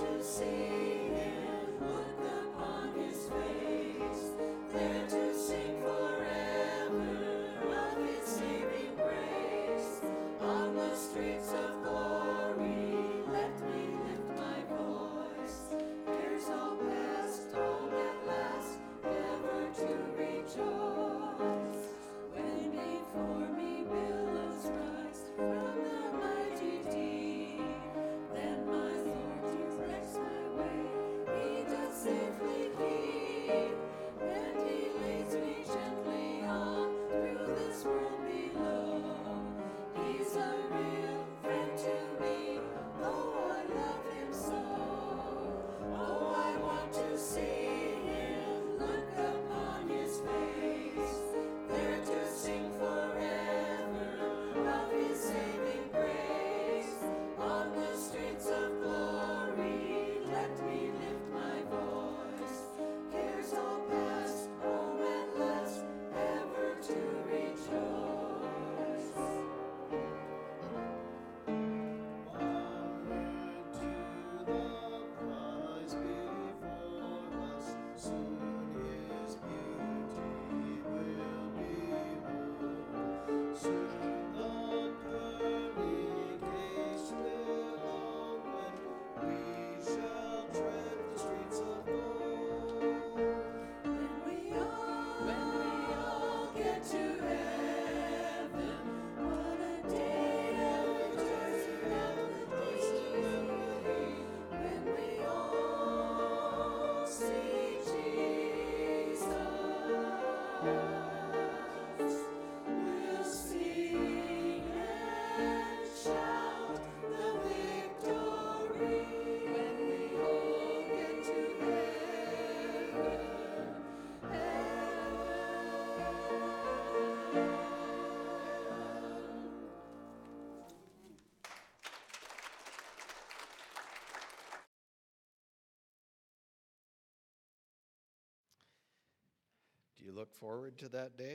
Do you look forward to that day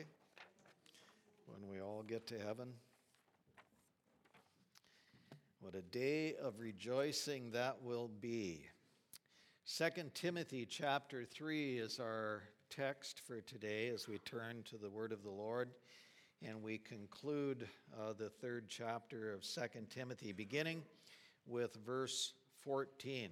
when we all get to heaven? What a day of rejoicing that will be. 2 Timothy chapter 3 is our text for today as we turn to the word of the Lord, and we conclude the third chapter of 2 Timothy, beginning with verse 14.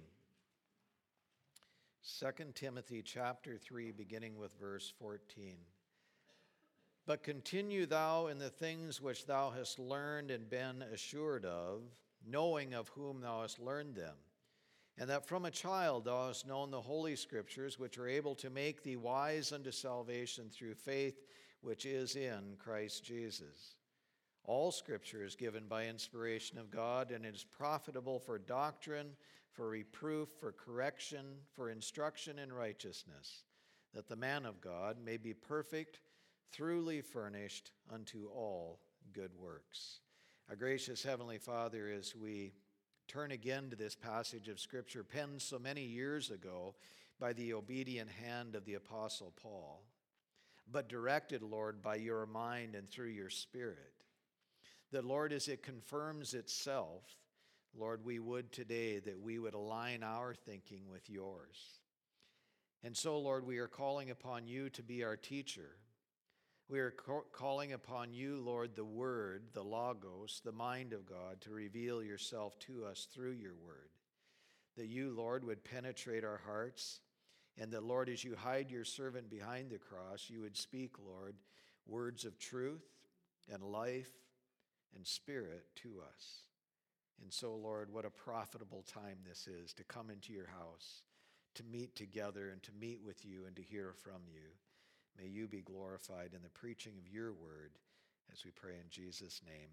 2 Timothy chapter 3, beginning with verse 14. But continue thou in the things which thou hast learned and been assured of, knowing of whom thou hast learned them, and that from a child thou hast known the holy scriptures, which are able to make thee wise unto salvation through faith which is in Christ Jesus. All scripture is given by inspiration of God, and it is profitable for doctrine, for reproof, for correction, for instruction in righteousness, that the man of God may be perfect, thoroughly furnished unto all good works. Our gracious Heavenly Father, as we turn again to this passage of Scripture penned so many years ago by the obedient hand of the Apostle Paul, but directed, Lord, by your mind and through your Spirit, that, Lord, as it confirms itself, Lord, we would today that we would align our thinking with yours. And so, Lord, we are calling upon you to be our teacher. We are calling upon you, Lord, the Word, the Logos, the mind of God, to reveal yourself to us through your Word. That you, Lord, would penetrate our hearts, and that, Lord, as you hide your servant behind the cross, you would speak, Lord, words of truth and life and spirit to us. And so, Lord, what a profitable time this is to come into your house, to meet together and to meet with you and to hear from you. May you be glorified in the preaching of your word, as we pray in Jesus' name.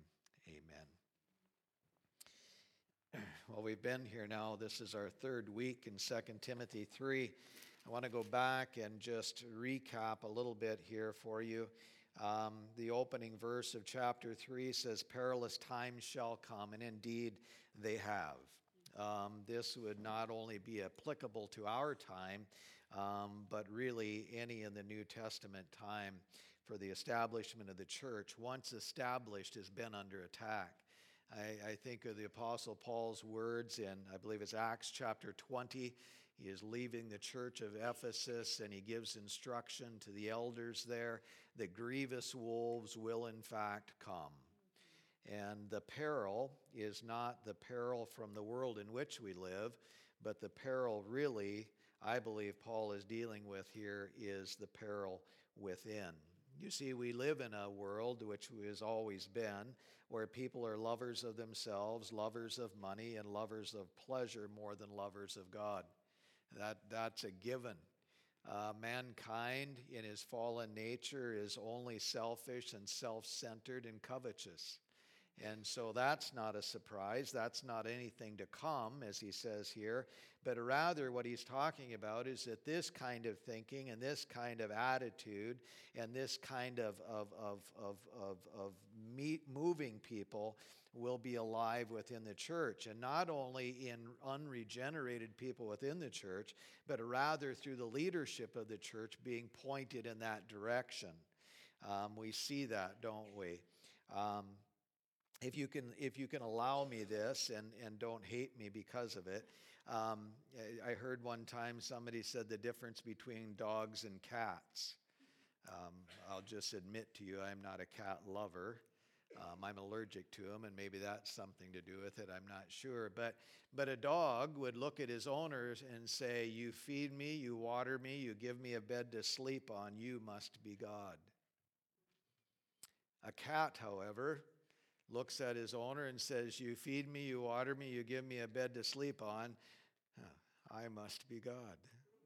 Amen. Well, we've been here now. This is our third week in 2 Timothy 3. I want to go back and just recap a little bit here for you. The opening verse of chapter 3 says, perilous times shall come, and indeed they have. This would not only be applicable to our time, but really any in the New Testament time, for the establishment of the church, once established, has been under attack. I think of the Apostle Paul's words in, I believe it's Acts chapter 20. He is leaving the church of Ephesus, and he gives instruction to the elders there that grievous wolves will in fact come. And the peril is not the peril from the world in which we live, but the peril really, I believe Paul is dealing with here, is the peril within. You see, we live in a world, which has always been, where people are lovers of themselves, lovers of money, and lovers of pleasure more than lovers of God. That's a given. Mankind in his fallen nature is only selfish and self-centered and covetous. And so that's not a surprise. That's not anything to come, as he says here. But rather what he's talking about is that this kind of thinking and this kind of attitude and this kind of moving people will be alive within the church. And not only in unregenerated people within the church, but rather through the leadership of the church being pointed in that direction. We see that, don't we? If you can allow me this and don't hate me because of it, I heard one time somebody said the difference between dogs and cats. I'll just admit to you, I'm not a cat lover. I'm allergic to them, and maybe that's something to do with it. I'm not sure. But a dog would look at his owners and say, "You feed me, you water me, you give me a bed to sleep on, you must be God." A cat, however, looks at his owner and says, "You feed me, you water me, you give me a bed to sleep on, I must be God."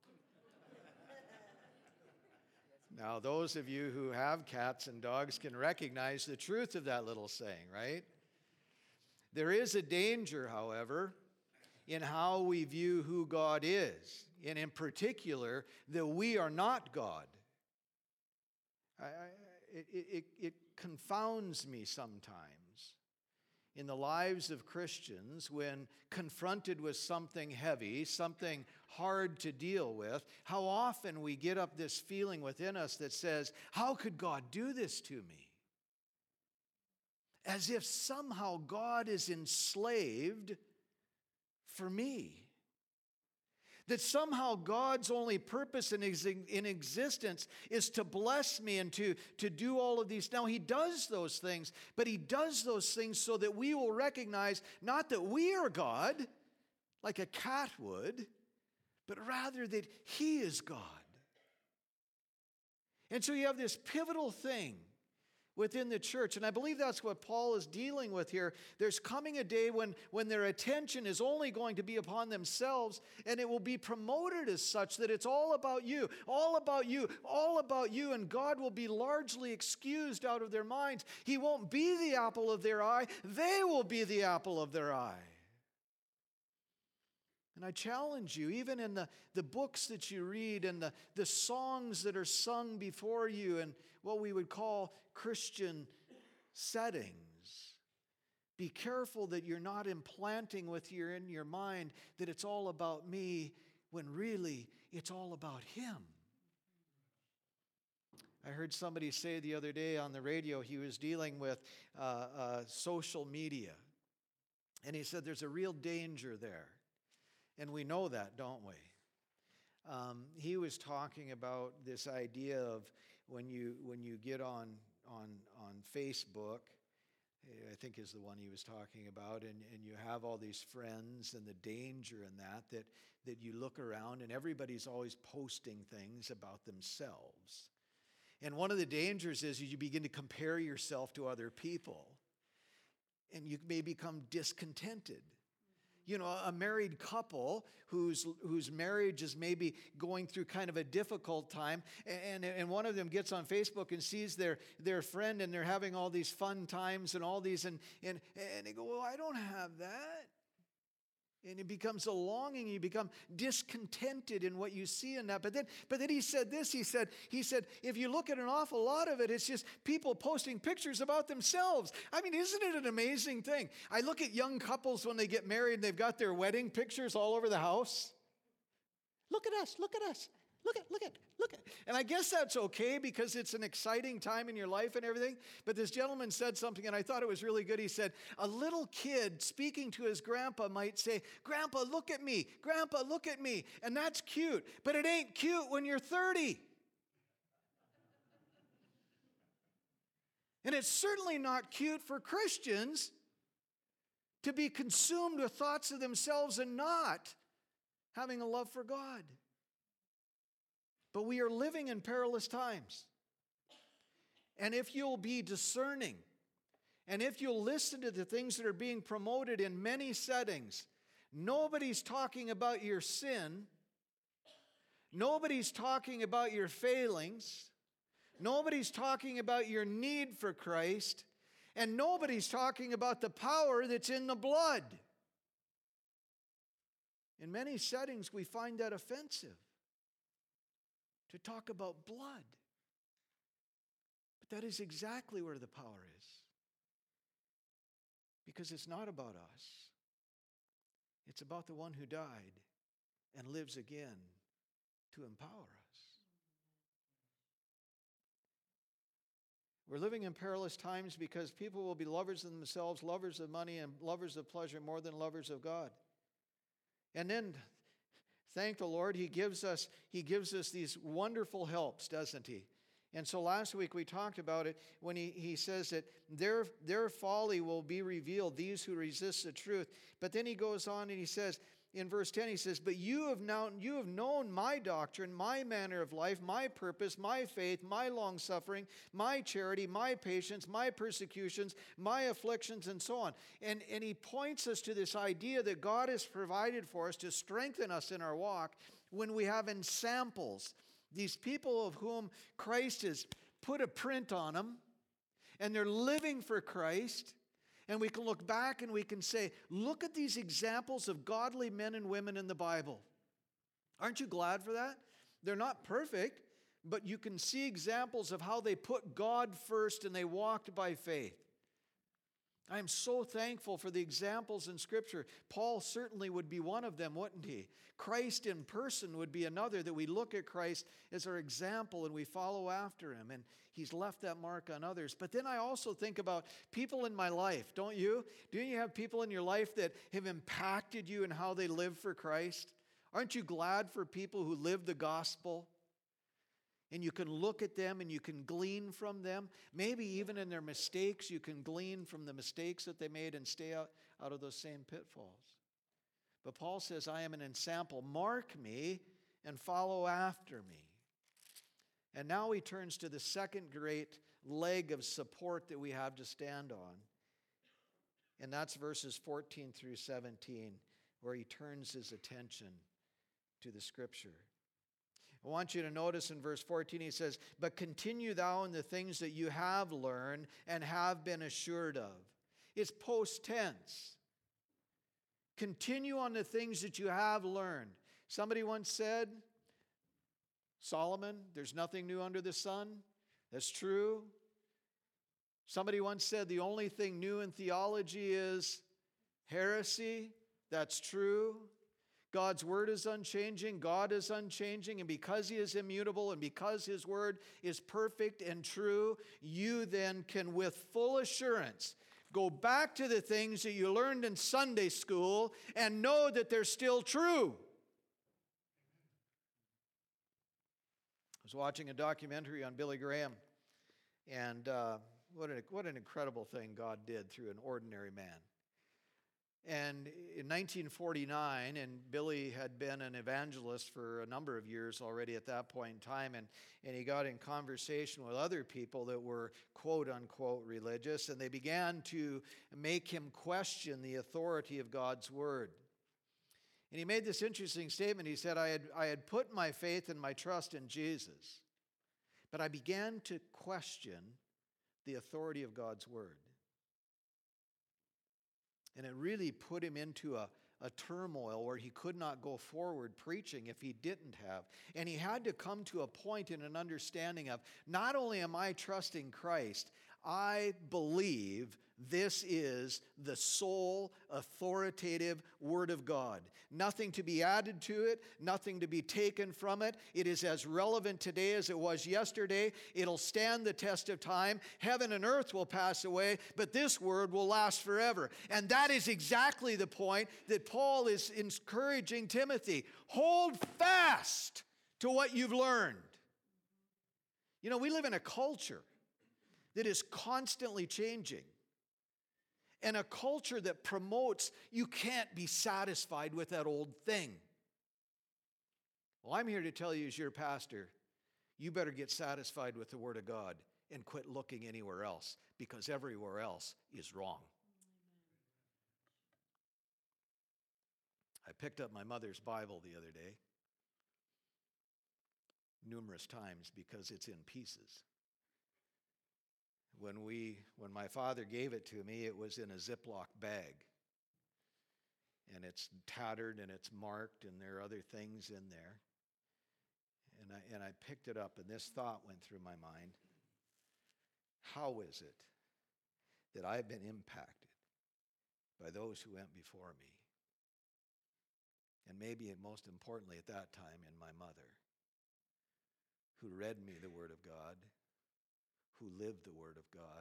Now, those of you who have cats and dogs can recognize the truth of that little saying, right? There is a danger, however, in how we view who God is, and in particular, that we are not God. It confounds me sometimes in the lives of Christians when confronted with something heavy, something hard to deal with, how often we get up this feeling within us that says, "How could God do this to me?" As if somehow God is enslaved for me. That somehow God's only purpose in existence is to bless me and to do all of these. Now, he does those things, but he does those things so that we will recognize not that we are God, like a cat would, but rather that he is God. And so you have this pivotal thing within the church. And I believe that's what Paul is dealing with here. There's coming a day when their attention is only going to be upon themselves, and it will be promoted as such that it's all about you, all about you, all about you, and God will be largely excused out of their minds. He won't be the apple of their eye. They will be the apple of their eye. And I challenge you, even in the books that you read and the songs that are sung before you in what we would call Christian settings, be careful that you're not implanting in your mind that it's all about me when really it's all about him. I heard somebody say the other day on the radio, he was dealing with social media. And he said there's a real danger there. And we know that, don't we? He was talking about this idea of when you get on Facebook, I think is the one he was talking about, and you have all these friends and the danger in that you look around and everybody's always posting things about themselves. And one of the dangers is you begin to compare yourself to other people, and you may become discontented. You know, a married couple whose marriage is maybe going through kind of a difficult time, and one of them gets on Facebook and sees their friend, and they're having all these fun times and all these, and they go, "Well, I don't have that." And it becomes a longing. You become discontented in what you see in that. But then he said this. He said, if you look at an awful lot of it, it's just people posting pictures about themselves. I mean, isn't it an amazing thing? I look at young couples when they get married and they've got their wedding pictures all over the house. Look at us. Look at us. look at. And I guess that's okay because it's an exciting time in your life and everything. But this gentleman said something, and I thought it was really good. He said, a little kid speaking to his grandpa might say, Grandpa, look at me. Grandpa, look at me. And that's cute. But it ain't cute when you're 30. And it's certainly not cute for Christians to be consumed with thoughts of themselves and not having a love for God. But we are living in perilous times. And if you'll be discerning, and if you'll listen to the things that are being promoted in many settings, nobody's talking about your sin. Nobody's talking about your failings. Nobody's talking about your need for Christ. And nobody's talking about the power that's in the blood. In many settings, we find that offensive to talk about blood. But that is exactly where the power is. Because it's not about us. It's about the one who died and lives again to empower us. We're living in perilous times because people will be lovers of themselves, lovers of money, and lovers of pleasure more than lovers of God. And then, thank the Lord, He gives us these wonderful helps, doesn't He? And so last week we talked about it when he says that their folly will be revealed, these who resist the truth. But then he goes on and he says, in verse 10, he says, but you have known my doctrine, my manner of life, my purpose, my faith, my long-suffering, my charity, my patience, my persecutions, my afflictions, and so on. And he points us to this idea that God has provided for us to strengthen us in our walk when we have ensamples, these people of whom Christ has put a print on them, and they're living for Christ. And we can look back and we can say, look at these examples of godly men and women in the Bible. Aren't you glad for that? They're not perfect, but you can see examples of how they put God first and they walked by faith. I am so thankful for the examples in Scripture. Paul certainly would be one of them, wouldn't he? Christ in person would be another, that we look at Christ as our example and we follow after him. And he's left that mark on others. But then I also think about people in my life, don't you? Do you have people in your life that have impacted you in how they live for Christ? Aren't you glad for people who live the gospel? And you can look at them and you can glean from them. Maybe even in their mistakes, you can glean from the mistakes that they made and stay out of those same pitfalls. But Paul says, I am an ensample. Mark me and follow after me. And now he turns to the second great leg of support that we have to stand on. And that's verses 14 through 17, where he turns his attention to the Scripture. I want you to notice in verse 14, he says, but continue thou in the things that you have learned and have been assured of. It's post tense. Continue on the things that you have learned. Somebody once said, Solomon, there's nothing new under the sun. That's true. Somebody once said the only thing new in theology is heresy. That's true. God's word is unchanging. God is unchanging. And because he is immutable and because his word is perfect and true, you then can with full assurance go back to the things that you learned in Sunday school and know that they're still true. I was watching a documentary on Billy Graham, and what an incredible thing God did through an ordinary man. And in 1949, and Billy had been an evangelist for a number of years already at that point in time, and he got in conversation with other people that were quote-unquote religious, and they began to make him question the authority of God's word. And he made this interesting statement. He said, I had put my faith and my trust in Jesus, but I began to question the authority of God's word. And it really put him into a turmoil where he could not go forward preaching if he didn't have. And he had to come to a point in an understanding of, not only am I trusting Christ, I believe This is the sole authoritative Word of God. Nothing to be added to it, nothing to be taken from it. It is as relevant today as it was yesterday. It'll stand the test of time. Heaven and earth will pass away, but this Word will last forever. And that is exactly the point that Paul is encouraging Timothy. Hold fast to what you've learned. You know, we live in a culture that is constantly changing. And a culture that promotes you can't be satisfied with that old thing. Well, I'm here to tell you as your pastor, you better get satisfied with the Word of God and quit looking anywhere else, because everywhere else is wrong. I picked up my mother's Bible the other day, numerous times, because it's in pieces. When my father gave it to me, it was in a Ziploc bag. And it's tattered and it's marked and there are other things in there. And I picked it up and this thought went through my mind. How is it that I've been impacted by those who went before me? And maybe most importantly at that time in my mother, who read me the Word of God, who lived the Word of God,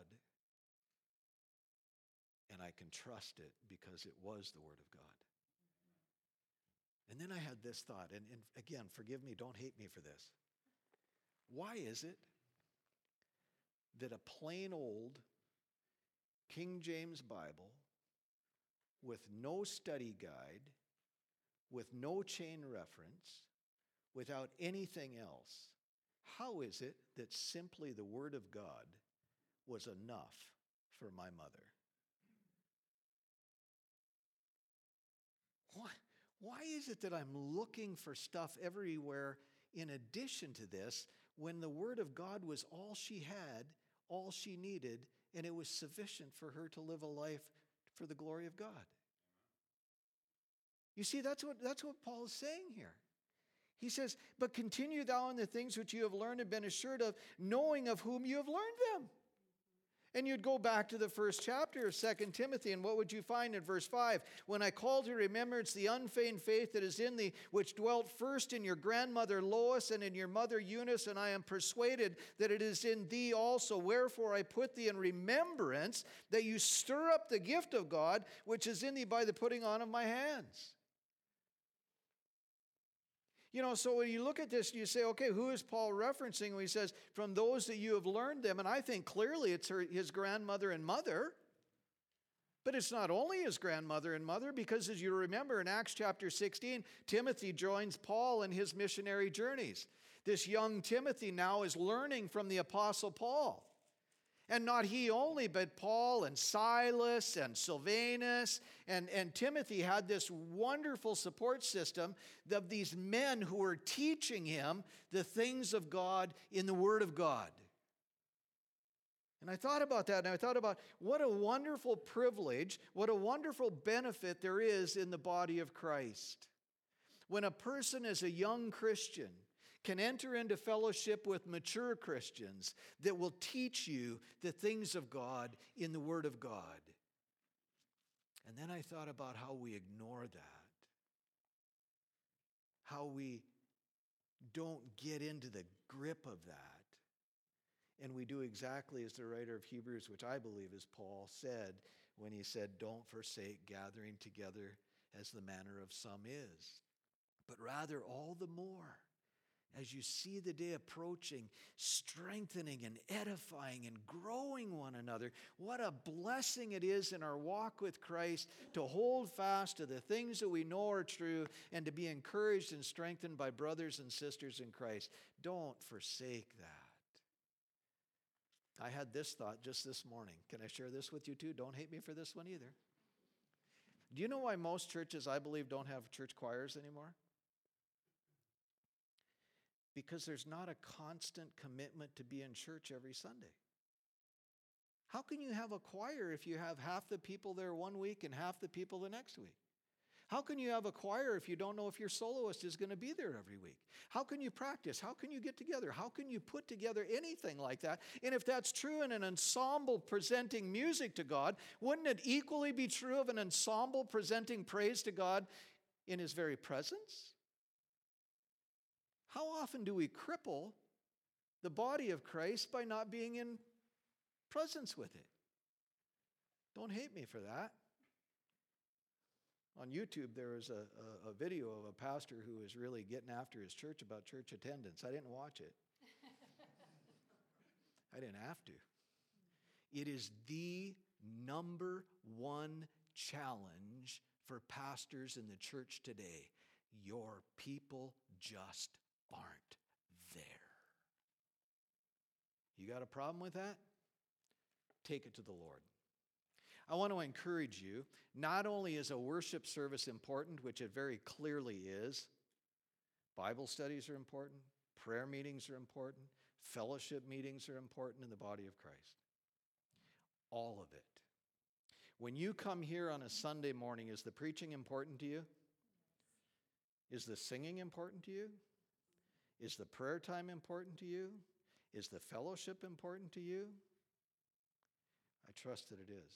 and I can trust it because it was the Word of God. And then I had this thought, and again, forgive me, don't hate me for this. Why is it that a plain old King James Bible with no study guide, with no chain reference, without anything else, how is it that simply the Word of God was enough for my mother? Why is it that I'm looking for stuff everywhere in addition to this when the Word of God was all she had, all she needed, and it was sufficient for her to live a life for the glory of God? You see, that's what Paul is saying here. He says, but continue thou in the things which you have learned and been assured of, knowing of whom you have learned them. And you'd go back to the first chapter of 2 Timothy, and what would you find in verse 5? When I call to remembrance the unfeigned faith that is in thee, which dwelt first in your grandmother Lois and in your mother Eunice, and I am persuaded that it is in thee also. Wherefore I put thee in remembrance that you stir up the gift of God, which is in thee by the putting on of my hands. You know, so when you look at this, you say, okay, who is Paul referencing when he says, from those that you have learned them? And I think clearly it's his grandmother and mother. But it's not only his grandmother and mother, because as you remember in Acts chapter 16, Timothy joins Paul in his missionary journeys. This young Timothy now is learning from the Apostle Paul. And not he only, but Paul and Silas and Silvanus and Timothy had this wonderful support system of these men who were teaching him the things of God in the Word of God. And I thought about that, and I thought about what a wonderful privilege, what a wonderful benefit there is in the body of Christ. When a person is a young Christian, can enter into fellowship with mature Christians that will teach you the things of God in the Word of God. And then I thought about how we ignore that. How we don't get into the grip of that. And we do exactly as the writer of Hebrews, which I believe is Paul, said when he said, don't forsake gathering together as the manner of some is, but rather all the more, as you see the day approaching, strengthening and edifying and growing one another. What a blessing it is in our walk with Christ to hold fast to the things that we know are true and to be encouraged and strengthened by brothers and sisters in Christ. Don't forsake that. I had this thought just this morning. Can I share this with you too? Don't hate me for this one either. Do you know why most churches, I believe, don't have church choirs anymore? Because there's not a constant commitment to be in church every Sunday. How can you have a choir if you have half the people there one week and half the people the next week? How can you have a choir if you don't know if your soloist is going to be there every week? How can you practice? How can you get together? How can you put together anything like that? And if that's true in an ensemble presenting music to God, wouldn't it equally be true of an ensemble presenting praise to God in His very presence? How often do we cripple the body of Christ by not being in presence with it? Don't hate me for that. On YouTube, there was a video of a pastor who was really getting after his church about church attendance. I didn't watch it. I didn't have to. It is the number one challenge for pastors in the church today. Your people just aren't there. You got a problem with that? Take it to the Lord. I want to encourage you, not only is a worship service important, which it very clearly is, Bible studies are important, prayer meetings are important, fellowship meetings are important in the body of Christ. All of it. When you come here on a Sunday morning, is the preaching important to you? Is the singing important to you? Is the prayer time important to you? Is the fellowship important to you? I trust that it is.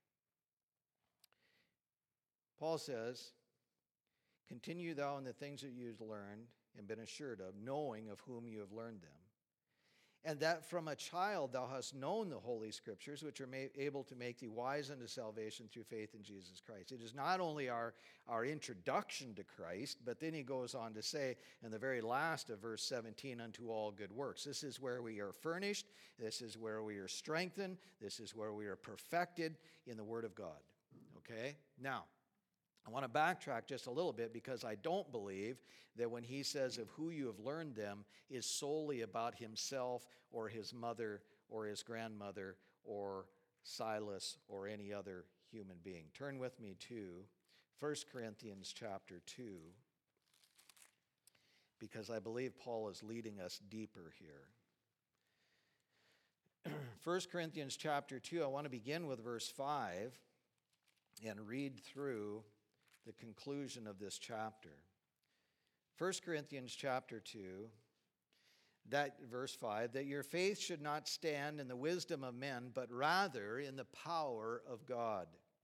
Paul says, continue thou in the things that you have learned and been assured of, knowing of whom you have learned them. And that from a child thou hast known the Holy Scriptures, which are able to make thee wise unto salvation through faith in Jesus Christ. It is not only our introduction to Christ, but then he goes on to say in the very last of verse 17, unto all good works. This is where we are furnished. This is where we are strengthened. This is where we are perfected in the Word of God. Okay? Now, I want to backtrack just a little bit because I don't believe that when he says of who you have learned them is solely about himself or his mother or his grandmother or Silas or any other human being. Turn with me to 1 Corinthians chapter 2 because I believe Paul is leading us deeper here. 1 Corinthians chapter 2, I want to begin with verse 5 and read through the conclusion of this chapter. 1 Corinthians chapter 2, that verse 5, that your faith should not stand in the wisdom of men, but rather in the power of God.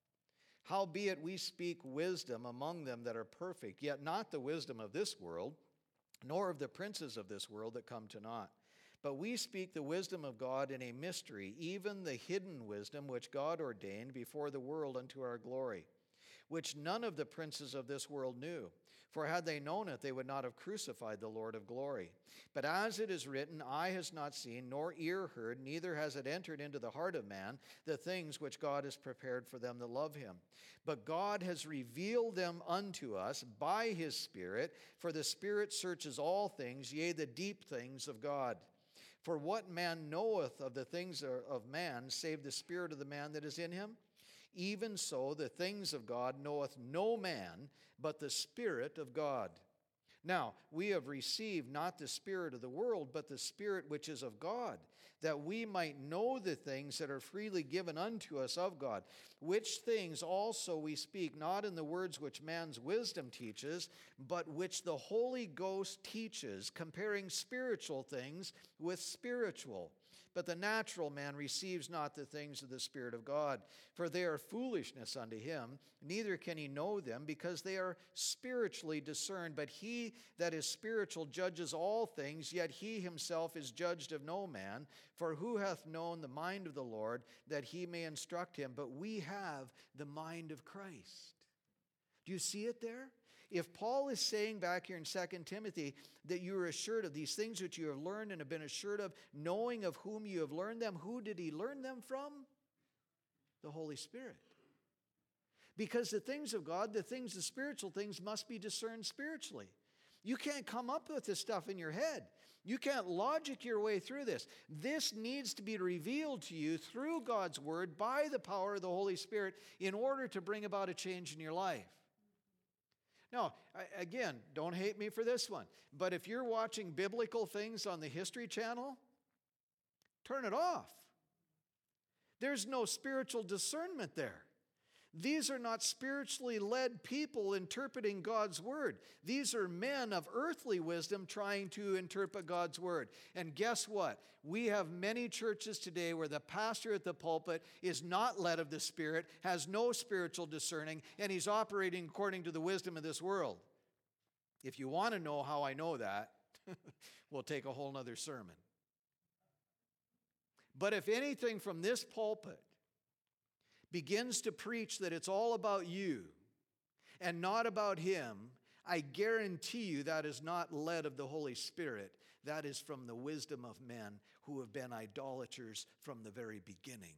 Howbeit we speak wisdom among them that are perfect, yet not the wisdom of this world, nor of the princes of this world that come to naught. But we speak the wisdom of God in a mystery, even the hidden wisdom which God ordained before the world unto our glory, which none of the princes of this world knew. For had they known it, they would not have crucified the Lord of glory. But as it is written, eye has not seen, nor ear heard, neither has it entered into the heart of man, the things which God has prepared for them that love him. But God has revealed them unto us by his Spirit, for the Spirit searches all things, yea, the deep things of God. For what man knoweth of the things of man, save the spirit of the man that is in him? Even so, the things of God knoweth no man, but the Spirit of God. Now, we have received not the spirit of the world, but the Spirit which is of God, that we might know the things that are freely given unto us of God, which things also we speak, not in the words which man's wisdom teaches, but which the Holy Ghost teaches, comparing spiritual things with spiritual. But the natural man receives not the things of the Spirit of God, for they are foolishness unto him, neither can he know them, because they are spiritually discerned. But he that is spiritual judges all things, yet he himself is judged of no man. For who hath known the mind of the Lord, that he may instruct him? But we have the mind of Christ. Do you see it there? If Paul is saying back here in 2 Timothy that you are assured of these things which you have learned and have been assured of, knowing of whom you have learned them, who did he learn them from? The Holy Spirit. Because the things of God, the spiritual things, must be discerned spiritually. You can't come up with this stuff in your head. You can't logic your way through this. This needs to be revealed to you through God's Word by the power of the Holy Spirit in order to bring about a change in your life. Now, again, don't hate me for this one, but if you're watching biblical things on the History Channel, turn it off. There's no spiritual discernment there. These are not spiritually led people interpreting God's word. These are men of earthly wisdom trying to interpret God's word. And guess what? We have many churches today where the pastor at the pulpit is not led of the Spirit, has no spiritual discerning, and he's operating according to the wisdom of this world. If you want to know how I know that, we'll take a whole nother sermon. But if anything from this pulpit begins to preach that it's all about you and not about him, I guarantee you that is not led of the Holy Spirit. That is from the wisdom of men who have been idolaters from the very beginning.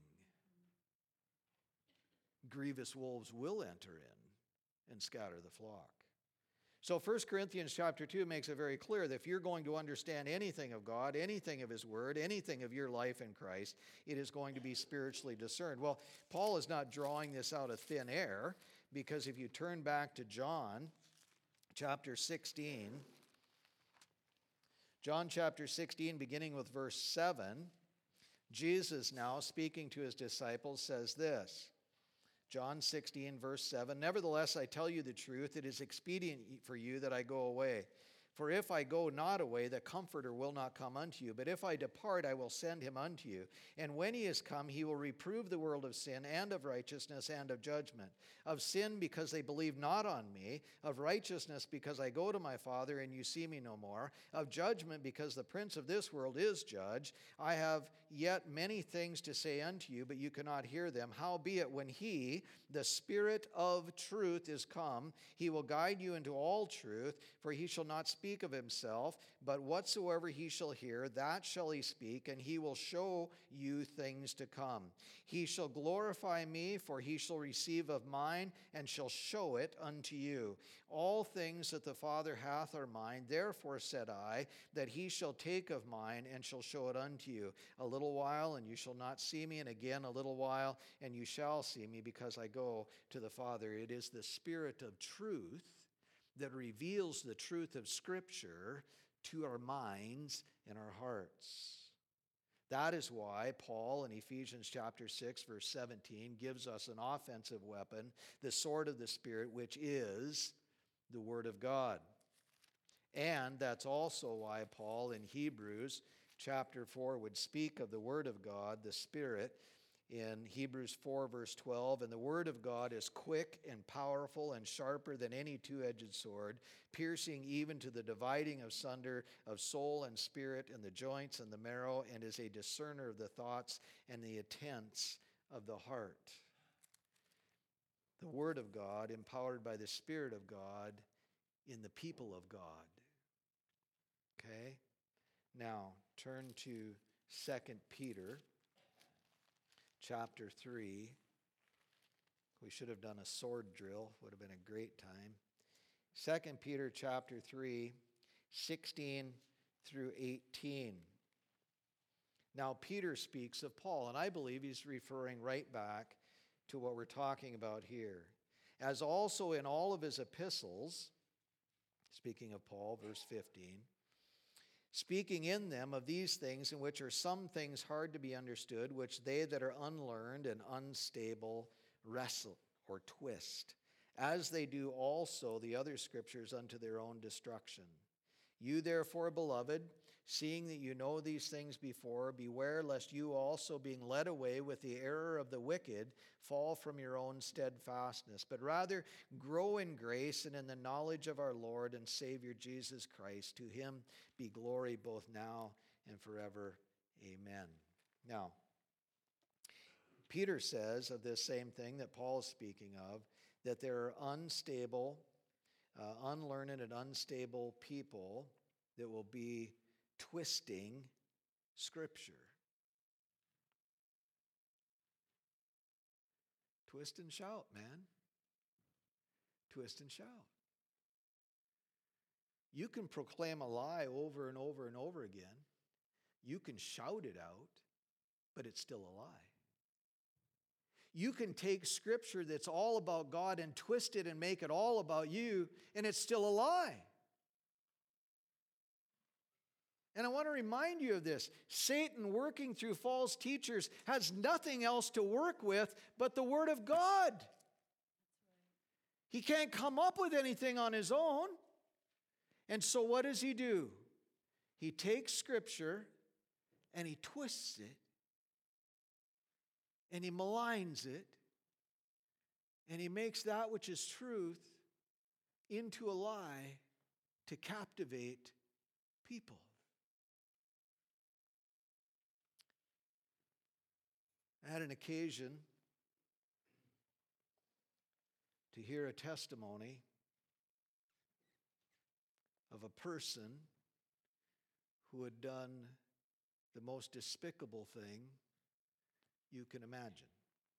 Grievous wolves will enter in and scatter the flock. So 1 Corinthians chapter 2 makes it very clear that if you're going to understand anything of God, anything of his word, anything of your life in Christ, it is going to be spiritually discerned. Well, Paul is not drawing this out of thin air, because if you turn back to John chapter 16, John chapter 16, beginning with verse 7, Jesus now speaking to his disciples says this. John 16, verse 7, "Nevertheless, I tell you the truth, it is expedient for you that I go away. For if I go not away, the Comforter will not come unto you. But if I depart, I will send him unto you. And when he is come, he will reprove the world of sin and of righteousness and of judgment. Of sin, because they believe not on me. Of righteousness, because I go to my Father, and you see me no more. Of judgment, because the prince of this world is judged. I have yet many things to say unto you, but you cannot hear them. Howbeit, when he, the Spirit of truth, is come, he will guide you into all truth, for he shall not speak of himself, but whatsoever he shall hear, that shall he speak, and he will show you things to come. He shall glorify me, for he shall receive of mine, and shall show it unto you. All things that the Father hath are mine, therefore said I, that he shall take of mine, and shall show it unto you. A little while, and you shall not see me, and again a little while, and you shall see me, because I go to the Father. It is the Spirit of truth that reveals the truth of Scripture to our minds and our hearts. That is why Paul in Ephesians chapter 6, verse 17, gives us an offensive weapon, the sword of the Spirit, which is the Word of God. And that's also why Paul in Hebrews chapter 4 would speak of the Word of God, the Spirit, in Hebrews 4, verse 12, "And the word of God is quick and powerful and sharper than any two-edged sword, piercing even to the dividing asunder of soul and spirit and the joints and the marrow, and is a discerner of the thoughts and the intents of the heart." The word of God, empowered by the Spirit of God in the people of God. Okay? Now, turn to 2 Peter chapter 3. We should have done a sword drill. Would have been a great time. 2 Peter chapter 3, 16 through 18. Now, Peter speaks of Paul, and I believe he's referring right back to what we're talking about here. "As also in all of his epistles," speaking of Paul, verse 15, "speaking in them of these things, in which are some things hard to be understood, which they that are unlearned and unstable wrestle or twist, as they do also the other scriptures unto their own destruction. You therefore, beloved, seeing that you know these things before, beware lest you also, being led away with the error of the wicked, fall from your own steadfastness, but rather grow in grace and in the knowledge of our Lord and Savior Jesus Christ. To him be glory both now and forever. Amen." Now, Peter says of this same thing that Paul is speaking of, that there are unstable, unlearned and unstable people that will be twisting Scripture. Twist and shout, man. Twist and shout. You can proclaim a lie over and over and over again. You can shout it out, but it's still a lie. You can take Scripture that's all about God and twist it and make it all about you, and it's still a lie. And I want to remind you of this. Satan, working through false teachers, has nothing else to work with but the Word of God. He can't come up with anything on his own. And so what does he do? He takes Scripture and he twists it and he maligns it and he makes that which is truth into a lie to captivate people. I had an occasion to hear a testimony of a person who had done the most despicable thing you can imagine.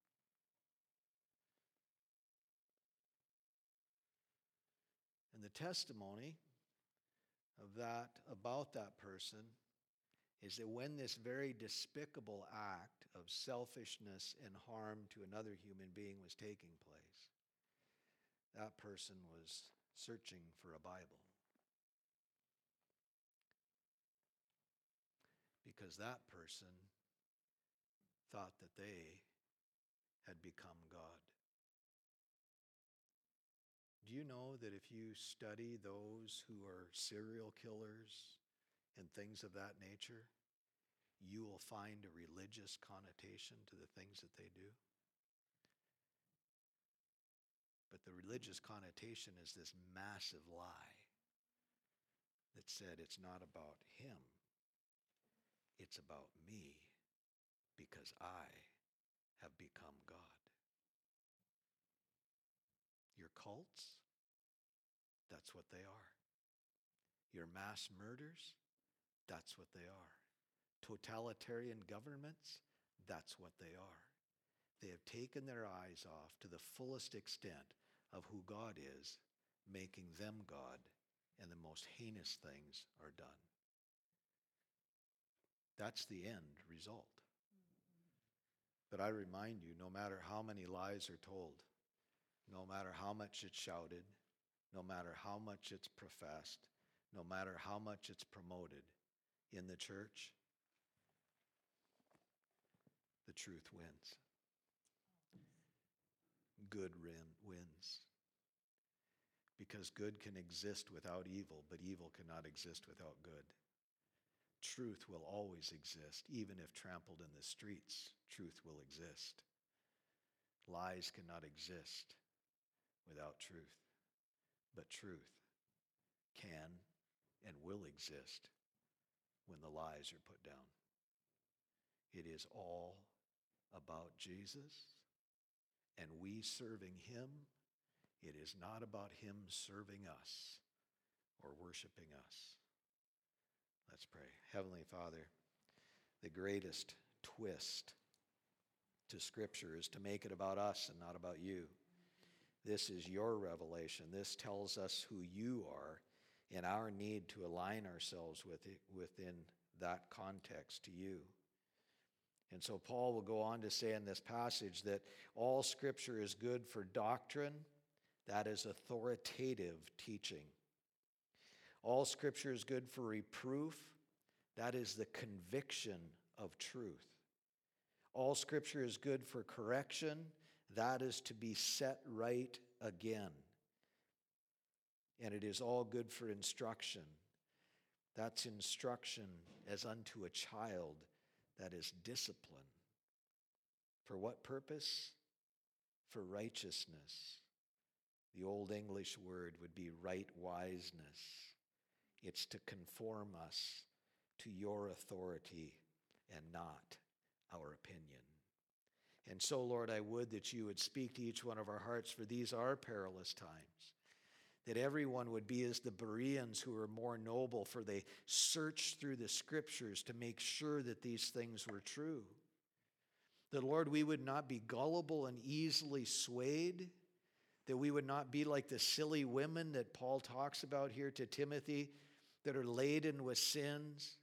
And the testimony about that person is that when this very despicable act of selfishness and harm to another human being was taking place, that person was searching for a Bible. Because that person thought that they had become God. Do you know that if you study those who are serial killers and things of that nature, you will find a religious connotation to the things that they do? But the religious connotation is this massive lie that said it's not about him, it's about me, because I have become God. Your cults, that's what they are. Your mass murders, that's what they are. Totalitarian governments, that's what they are. They have taken their eyes off to the fullest extent of who God is, making them God, and the most heinous things are done. That's the end result. But I remind you, no matter how many lies are told, no matter how much it's shouted, no matter how much it's professed, no matter how much it's promoted in the church, the truth wins. Good wins. Because good can exist without evil, but evil cannot exist without good. Truth will always exist, even if trampled in the streets, truth will exist. Lies cannot exist without truth, but truth can and will exist when the lies are put down. It is all about Jesus and we serving him. It is not about him serving us or worshiping us. Let's pray. Heavenly Father, the greatest twist to Scripture is to make it about us and not about you. This is your revelation. This tells us who you are and our need to align ourselves within that context to you. And so Paul will go on to say in this passage that all Scripture is good for doctrine, that is authoritative teaching. All Scripture is good for reproof, that is the conviction of truth. All Scripture is good for correction, that is to be set right again. And it is all good for instruction. That's instruction as unto a child, that is discipline. For what purpose? For righteousness. The Old English word would be right wiseness. It's to conform us to your authority and not our opinion. And so, Lord, I would that you would speak to each one of our hearts, for these are perilous times. That everyone would be as the Bereans, who are more noble, for they searched through the Scriptures to make sure that these things were true. That, Lord, we would not be gullible and easily swayed. That we would not be like the silly women that Paul talks about here to Timothy, that are laden with sins.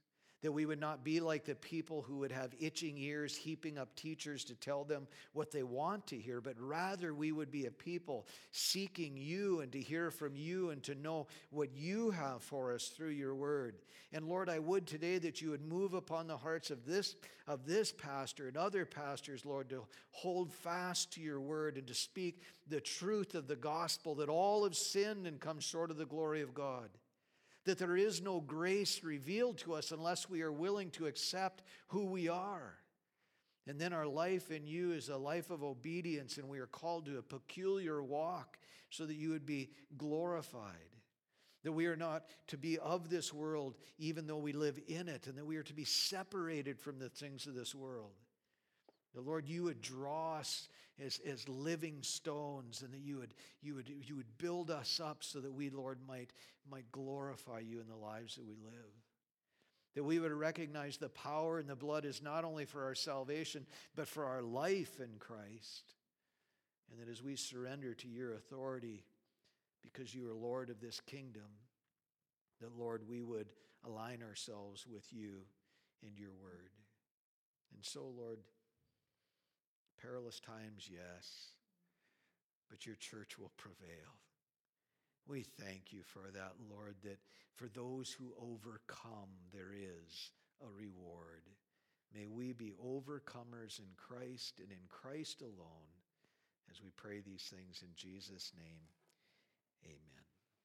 That we would not be like the people who would have itching ears, heaping up teachers to tell them what they want to hear, but rather we would be a people seeking you and to hear from you and to know what you have for us through your word. And Lord, I would today that you would move upon the hearts of this pastor and other pastors, Lord, to hold fast to your word and to speak the truth of the gospel, that all have sinned and come short of the glory of God. That there is no grace revealed to us unless we are willing to accept who we are. And then our life in you is a life of obedience, and we are called to a peculiar walk so that you would be glorified. That we are not to be of this world even though we live in it, and that we are to be separated from the things of this world. The Lord, you would draw us as living stones, and that you would build us up so that we, Lord, might glorify you in the lives that we live. That we would recognize the power in the blood is not only for our salvation, but for our life in Christ. And that as we surrender to your authority, because you are Lord of this kingdom, that, Lord, we would align ourselves with you and your word. And so, Lord, perilous times, yes, but your church will prevail. We thank you for that, Lord, that for those who overcome, there is a reward. May we be overcomers in Christ and in Christ alone, as we pray these things in Jesus' name. Amen.